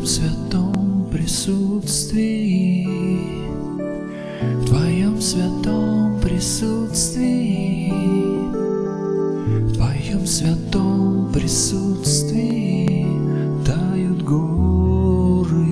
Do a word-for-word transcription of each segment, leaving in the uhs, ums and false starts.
святом присутствии, в Твоем святом присутствии, в Твоем святом присутствии тают горы.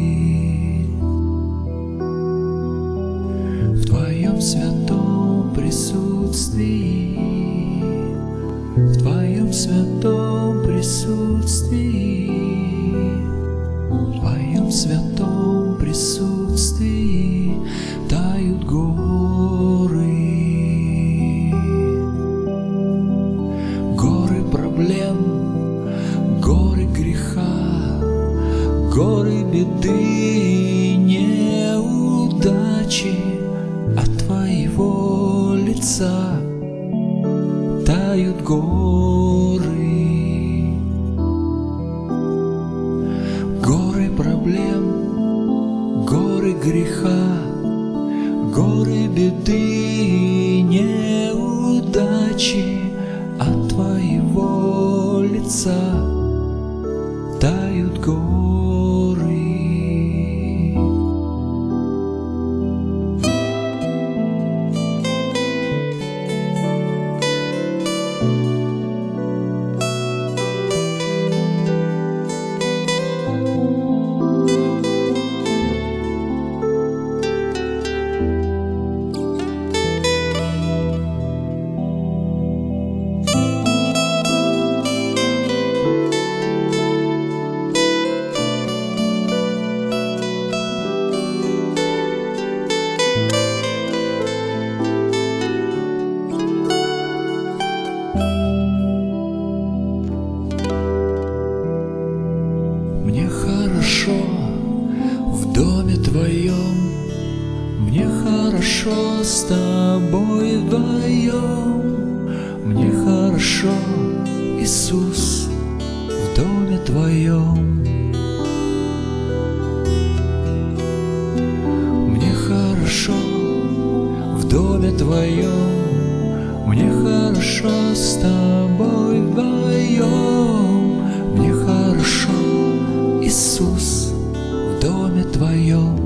В Твоем святом присутствии, в Твоем святом присутствии, в Твоем святом присутствии тают горы. Горы проблем, горы греха, горы беды, неудачи. От Твоего лица тают горы. Горы проблем, горы греха, горы беды, неудачи. От Твоего лица тают горы. Мне хорошо в доме Твоем, мне хорошо с Тобой вдвоем. Мне хорошо, Иисус, в доме Твоем. Мне хорошо в доме Твоем, мне хорошо с Тобой вдвоем. Мне хорошо, Иисус, в доме Твоем.